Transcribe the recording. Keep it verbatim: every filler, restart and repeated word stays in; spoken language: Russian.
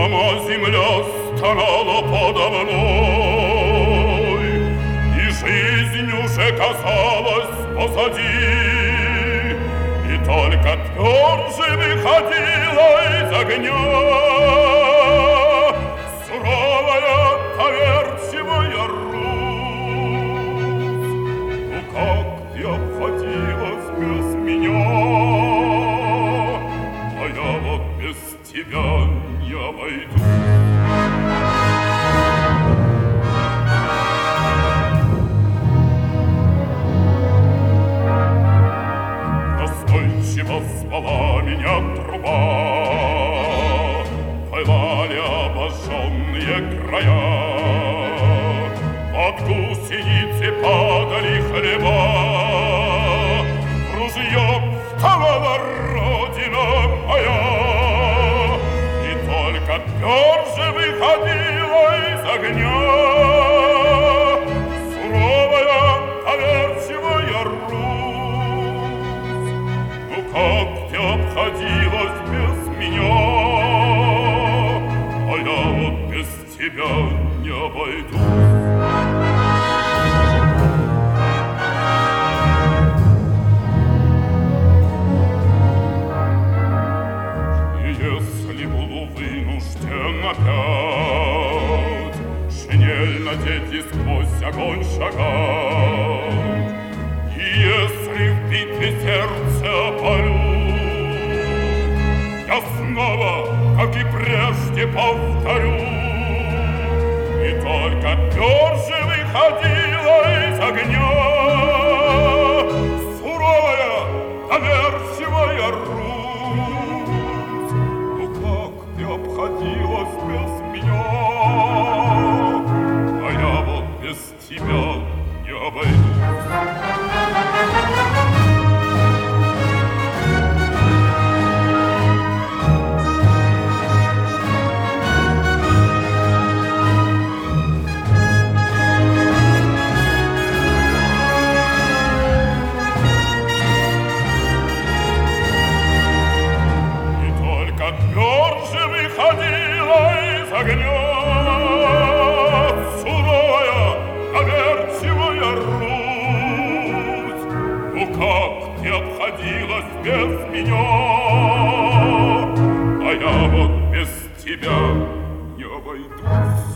Сама земля стонала подо мной, и жизнь уже казалась позади, и только тверже выходила из огня суровая, доверчивая Русь. Ну как ты обходилась без меня, а я вот без тебя не обойду. Настойчиво звала меня труба, пылали обожженные края, от гусеницы падали хлеба, ружьем вставала родина моя, и только тверже выходила из огня суровая, доверчивая Русь. Ну как ты обходилась без меня, а я вот без тебя не обойдусь. Опять шинель надеть и сквозь огонь шагать, и если в битве сердце опалю, я снова, как и прежде, повторю, и только тверже выходила из огня суровая, доверчивая Русь. Ну как ты обходилась без меня, а я вот без тебя не обойдусь. И только тверже выходила из огня суровая, доверчивая Русь. Ну как ты обходилась без меня, а я вот без тебя не обойдусь.